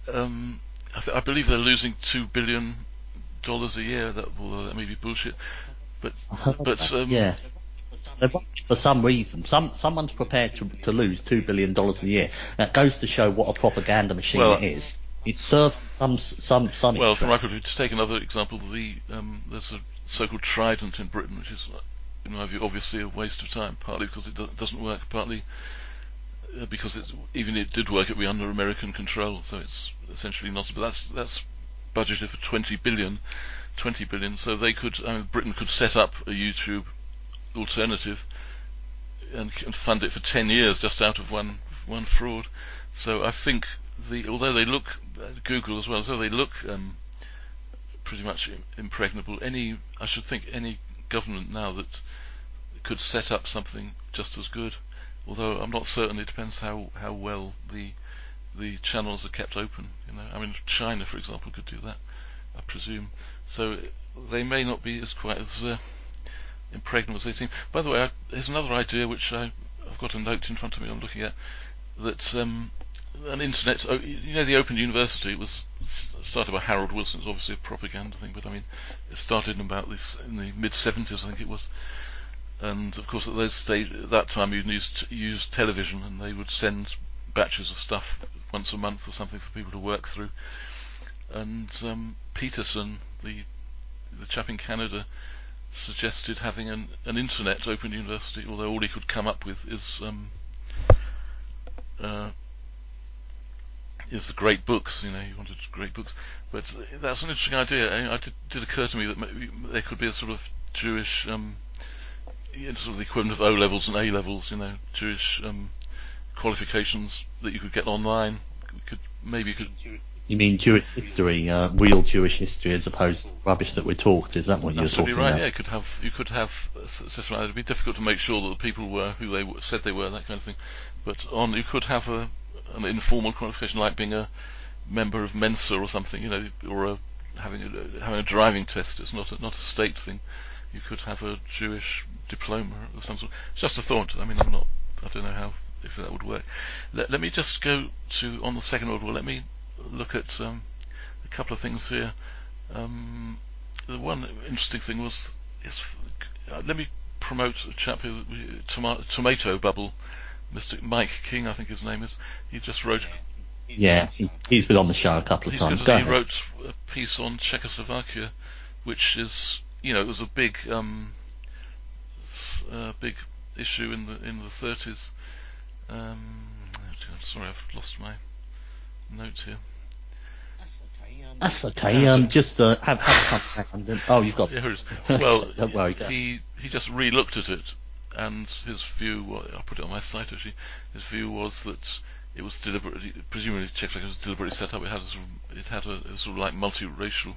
I believe they're losing $2 billion a year. That may be bullshit, but yeah. For some reason, someone's prepared to lose $2 billion a year. That goes to show what a propaganda machine it is. It serves some. Well, from my point of view, to take another example, there's a so-called Trident in Britain, which is, in my view, obviously a waste of time. Partly because it doesn't work, partly because even it did work, it'd be under American control, so it's essentially not. But that's budgeted for 20 billion. So Britain could set up a YouTube alternative and fund it for 10 years just out of one fraud. So I think although they look, Google as well, although they look pretty much impregnable, I should think any government now that could set up something just as good, although I'm not certain. It depends how well the channels are kept open. China, for example, could do that, I presume. So they may not be quite as impregnable as they seem. By the way, here's another idea which I've got a note in front of me I'm looking at, that an internet, the Open University was started by Harold Wilson. It's obviously a propaganda thing, but it started in the mid-70s, I think it was. And of course, at that time, you used television, and they would send batches of stuff once a month or something for people to work through. And Peterson, the chap in Canada, suggested having an internet Open University, although all he could come up with is the great books. He wanted great books, but that's an interesting idea. It did occur to me that maybe there could be a sort of Jewish, sort of the equivalent of O levels and A levels, Jewish qualifications that you could get online. You mean Jewish history, real Jewish history, as opposed to rubbish that we're taught? Is that what you're talking right, about? Yeah, you could have. It'd be difficult to make sure that the people were who they said they were, that kind of thing. But you could have an informal qualification, like being a member of Mensa or something, or having a driving test. It's not a state thing. You could have a Jewish diploma of some sort. It's just a thought. I don't know if that would work. Let me just go on the Second World War. Let me look at a couple of things here. The one interesting thing let me promote a chap who, Tomato Bubble, Mr. Mike King, I think his name is. He just wrote. Yeah, he's been on the show a couple of times. He wrote a piece on Czechoslovakia, which is, it was a big issue in the 30s. Sorry, I've lost my note here. That's okay. Just have fun. Oh, you've got. Yeah, here it is. Well, don't worry. He just re-looked at it, and his view, I'll put it on my site actually. His view was that it was presumably Czechoslovakia was deliberately set up. It had a sort of like multiracial,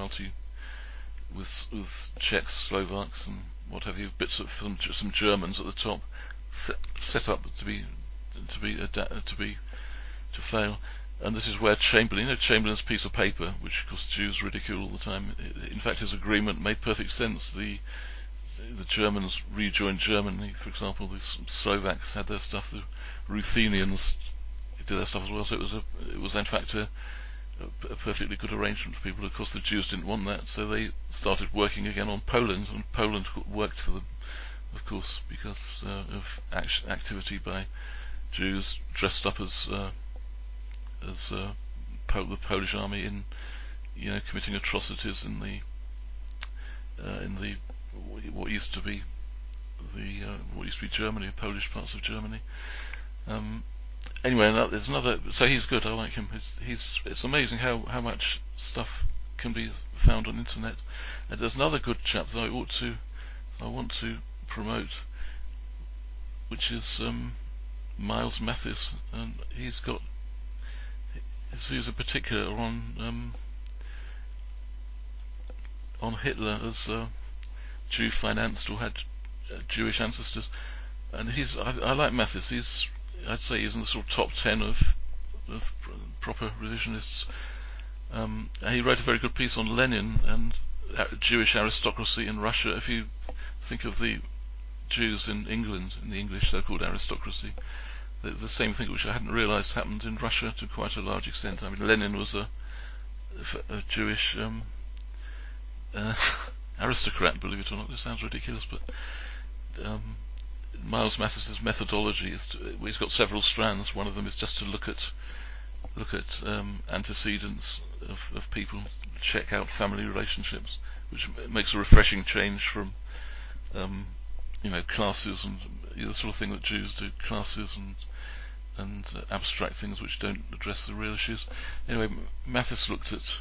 with Czechs, Slovaks, and what have you, bits of some Germans at the top, set up to fail. And this is where Chamberlain's piece of paper, which of course Jews ridicule all the time. In fact, his agreement made perfect sense. The Germans rejoined Germany, for example. The Slovaks had their stuff. The Ruthenians did their stuff as well. So it was in fact a perfectly good arrangement for people. Of course, the Jews didn't want that, so they started working again on Poland, and Poland worked for them, of course, because of activity by Jews dressed up as the Polish army in, committing atrocities in the what used to be Germany, Polish parts of Germany. Anyway, there's another. So he's good. I like him. It's amazing how much stuff can be found on the internet. And there's another good chap that I want to promote, which is Miles Mathis, and he's got his views in particular on Hitler as Jew financed or had Jewish ancestors, and I like Mathis. I'd say he's in the sort of top 10 of proper revisionists. He wrote a very good piece on Lenin and Jewish aristocracy in Russia. If you think of the Jews in England, in the English so-called aristocracy, the same thing which I hadn't realised happened in Russia to quite a large extent. I mean, Lenin was a Jewish aristocrat, believe it or not. This sounds ridiculous, but Miles Mathis's methodology he's got several strands. One of them is just to look at antecedents of people, check out family relationships, which makes a refreshing change from classes and the sort of thing that Jews do, classes and abstract things which don't address the real issues. Anyway, Mathis looked at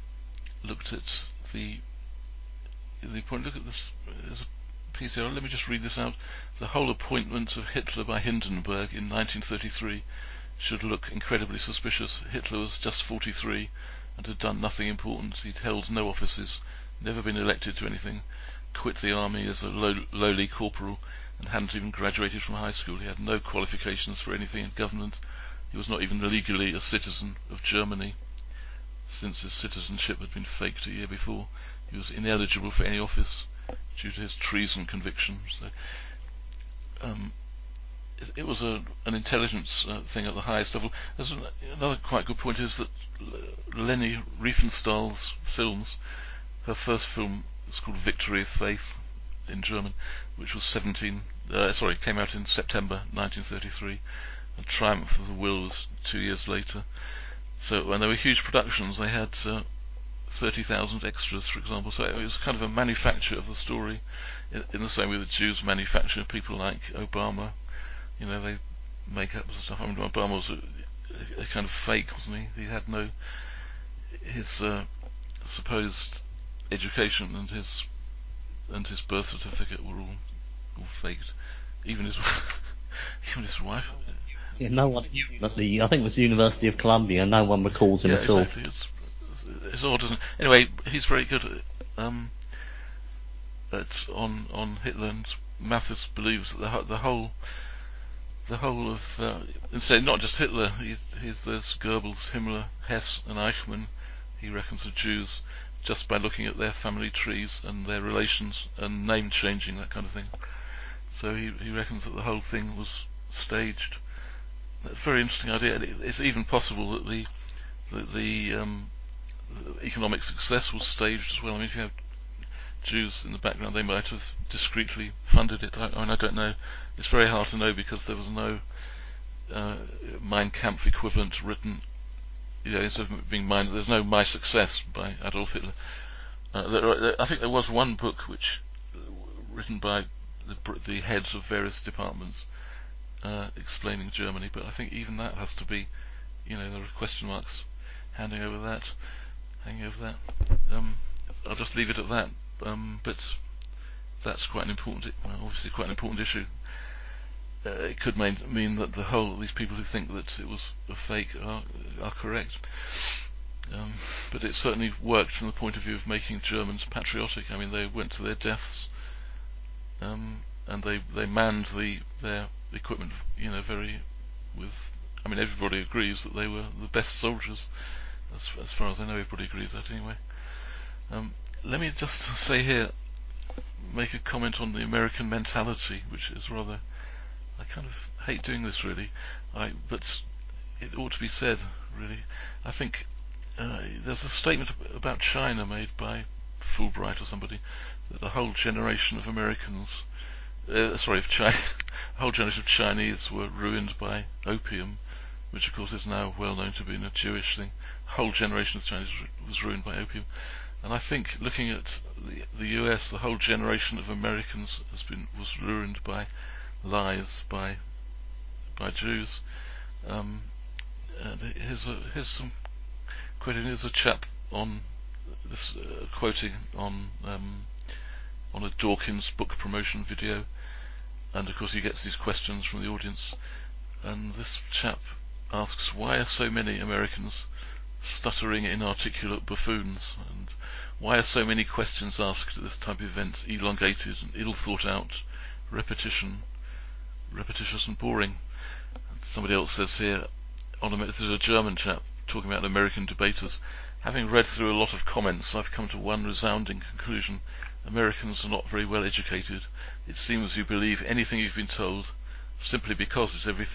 the point. Look at this. There's a piece here. Let me just read this out. The whole appointment of Hitler by Hindenburg in 1933 should look incredibly suspicious. Hitler was just 43 and had done nothing important. He'd held no offices, never been elected to anything, quit the army as a lowly corporal, and hadn't even graduated from high school. He had no qualifications for anything in government. He was not even legally a citizen of Germany, since his citizenship had been faked a year before. He was ineligible for any office due to his treason conviction. So it was an intelligence thing at the highest level. There's another quite good point is that Leni Riefenstahl's films, her first film was called Victory of Faith in German, which was came out in September 1933, and Triumph of the Will was 2 years later. So when there were huge productions, they had 30,000 extras, for example. So it was kind of a manufacture of the story, in the same way that Jews manufacture people like Obama. They make up stuff. I mean, Obama was a kind of fake, wasn't he? He had his supposed education and his birth certificate were all faked. Even his wife. Yeah, no one knew him at I think it was the University of Columbia. No one recalls him at all. Exactly. It's odd, isn't it? Anyway, he's very good on Hitler, and Mathis believes that the whole of instead not just Hitler. There's Goebbels, Himmler, Hess, and Eichmann. He reckons of Jews just by looking at their family trees and their relations and name changing, that kind of thing. So he reckons that the whole thing was staged. That's a very interesting idea. It's even possible that the economic success was staged as well. I mean, if you have Jews in the background, they might have discreetly funded it. I don't know. It's very hard to know because there was no Mein Kampf equivalent written. Instead of being there's no My Success by Adolf Hitler. I think there was one book written by the heads of various departments explaining Germany, but I think even that has to be, there are question marks hanging over that. I'll just leave it at that. But that's obviously quite an important issue. It could mean that these people who think that it was a fake are correct. But it certainly worked from the point of view of making Germans patriotic. I mean, they went to their deaths, and they manned their equipment, everybody agrees that they were the best soldiers. As far as I know, everybody agrees that anyway. Let me just say here, make a comment on the American mentality, which is rather, I kind of hate doing this really, but it ought to be said really. I think there's a statement about China made by Fulbright or somebody, that the whole generation of Americans, a whole generation of Chinese were ruined by opium, which of course is now well known to be a Jewish thing. A whole generation of Chinese was ruined by opium. And I think looking at the US, the whole generation of Americans was ruined by lies by Jews. And here's some quoting. Here's a chap on this quoting on a Dawkins book promotion video, and of course he gets these questions from the audience. And this chap asks, why are so many Americans stuttering, inarticulate buffoons, and why are so many questions asked at this type of event elongated and ill thought out, repetitious and boring? And somebody else says here, this is a German chap talking about American debaters, having read through a lot of comments, I've come to one resounding conclusion: Americans are not very well educated. It seems you believe anything you've been told simply because it's everything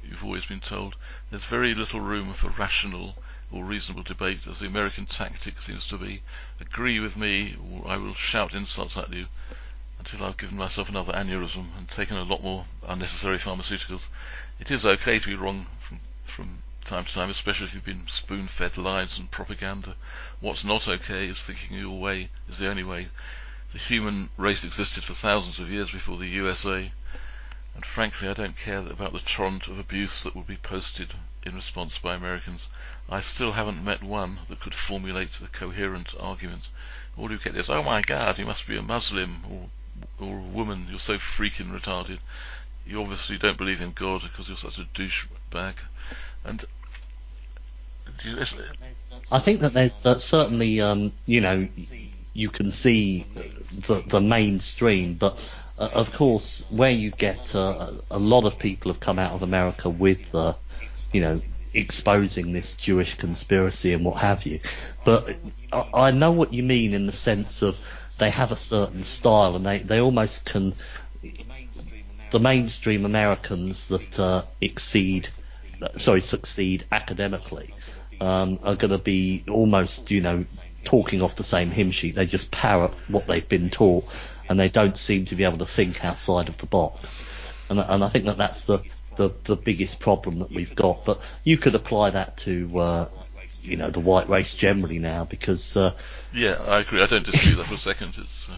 you've always been told. There's very little room for rational or reasonable debate, as the American tactic seems to be. Agree with me, or I will shout insults at you until I've given myself another aneurysm and taken a lot more unnecessary pharmaceuticals. It is okay to be wrong from time to time, especially if you've been spoon-fed lies and propaganda. What's not okay is thinking your way is the only way. The human race existed for thousands of years before the USA, and frankly I don't care about the torrent of abuse that will be posted in response by Americans. I still haven't met one that could formulate a coherent argument. All you get is, oh my God, you must be a Muslim, or a woman, you're so freaking retarded. You obviously don't believe in God because you're such a douchebag. And I think that there's certainly, you can see the mainstream, but of course, where you get a lot of people have come out of America with, exposing this Jewish conspiracy and what have you. But I know what you mean in the sense of they have a certain style, and they almost can. The mainstream Americans that succeed academically are going to be almost, talking off the same hymn sheet. They just parrot what they've been taught, and they don't seem to be able to think outside of the box. And I think that's the biggest problem that we've got. But you could apply that to the white race generally now, because yeah, I agree. I don't dispute that for a second.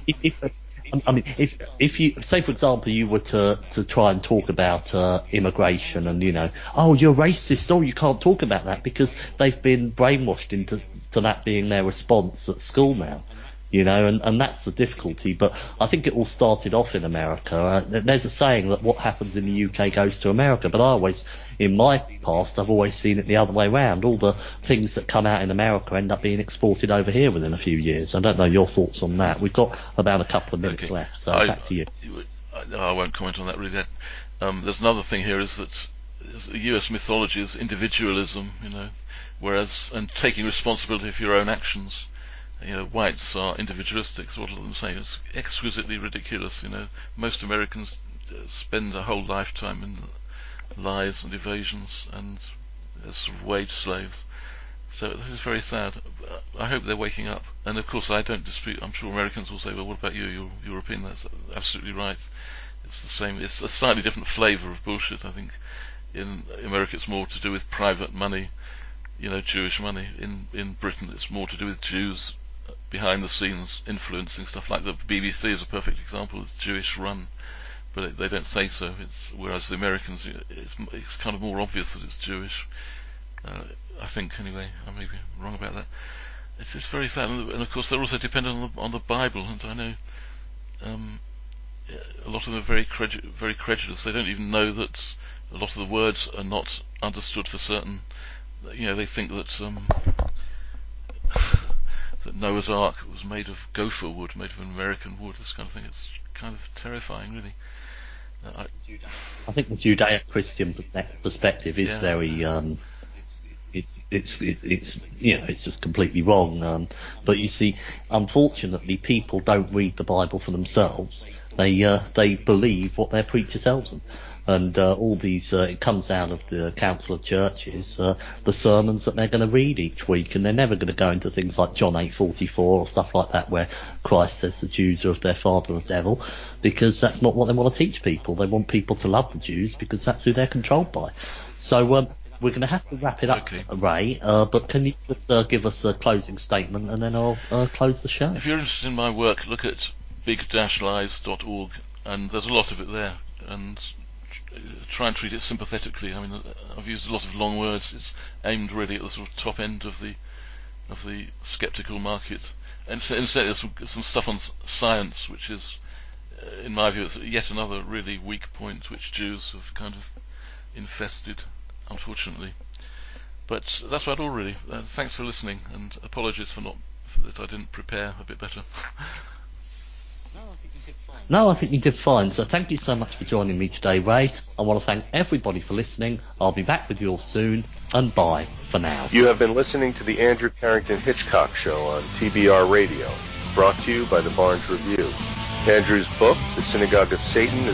If you say, for example, you were to try and talk about immigration, and oh, you're racist, oh, you can't talk about that, because they've been brainwashed into that being their response at school now, and that's the difficulty. But I think it all started off in America. There's a saying that what happens in the UK goes to America, but in my past, I've always seen it the other way around. All the things that come out in America end up being exported over here within a few years. I don't know your thoughts on that. We've got about a couple of minutes left, so back to you. I won't comment on that really. There's another thing here, is that US mythology is individualism, and taking responsibility for your own actions. Whites are individualistic, so what I'm saying is exquisitely ridiculous. Most Americans spend a whole lifetime in lies and evasions and as sort of wage slaves. So this is very sad. I hope they're waking up. And of course I don't dispute, I'm sure Americans will say, well, what about you? You're European. That's absolutely right. It's the same. It's a slightly different flavour of bullshit. I think in America it's more to do with private money, Jewish money. In Britain it's more to do with Jews behind the scenes influencing stuff. Like the BBC is a perfect example. It's Jewish run, but they don't say so. Whereas the Americans, it's kind of more obvious that it's Jewish. I think, anyway. I may be wrong about that. It's very sad, and of course they're also dependent on the Bible. And I know a lot of them are very credulous. They don't even know that a lot of the words are not understood for certain. They think that that Noah's Ark was made of gopher wood, made of American wood. This kind of thing. It's kind of terrifying, really. I think the Judeo-Christian perspective is very it's just completely wrong. But you see, unfortunately, people don't read the Bible for themselves. They believe what their preacher tells them. And all these, it comes out of the Council of Churches, the sermons that they're going to read each week, and they're never going to go into things like John 8:44 or stuff like that, where Christ says the Jews are of their father the devil, because that's not what they want to teach people. They want people to love the Jews because that's who they're controlled by. So we're going to have to wrap it up, okay. Ray, but can you just give us a closing statement, and then I'll close the show. If you're interested in my work, look at big-lies.org, and there's a lot of it there, and try and treat it sympathetically. I mean, I've used a lot of long words. It's aimed really at the sort of top end of the skeptical market. And instead, there's some stuff on science, which is, in my view, it's yet another really weak point which Jews have kind of infested, unfortunately. But that's about all, really. Thanks for listening, and apologies that I didn't prepare a bit better. No, I think you did fine. So thank you so much for joining me today, Ray. I want to thank everybody for listening. I'll be back with you all soon, and bye for now. You have been listening to the Andrew Carrington Hitchcock Show on TBR Radio, brought to you by the Barnes Review. Andrew's book, The Synagogue of Satan, is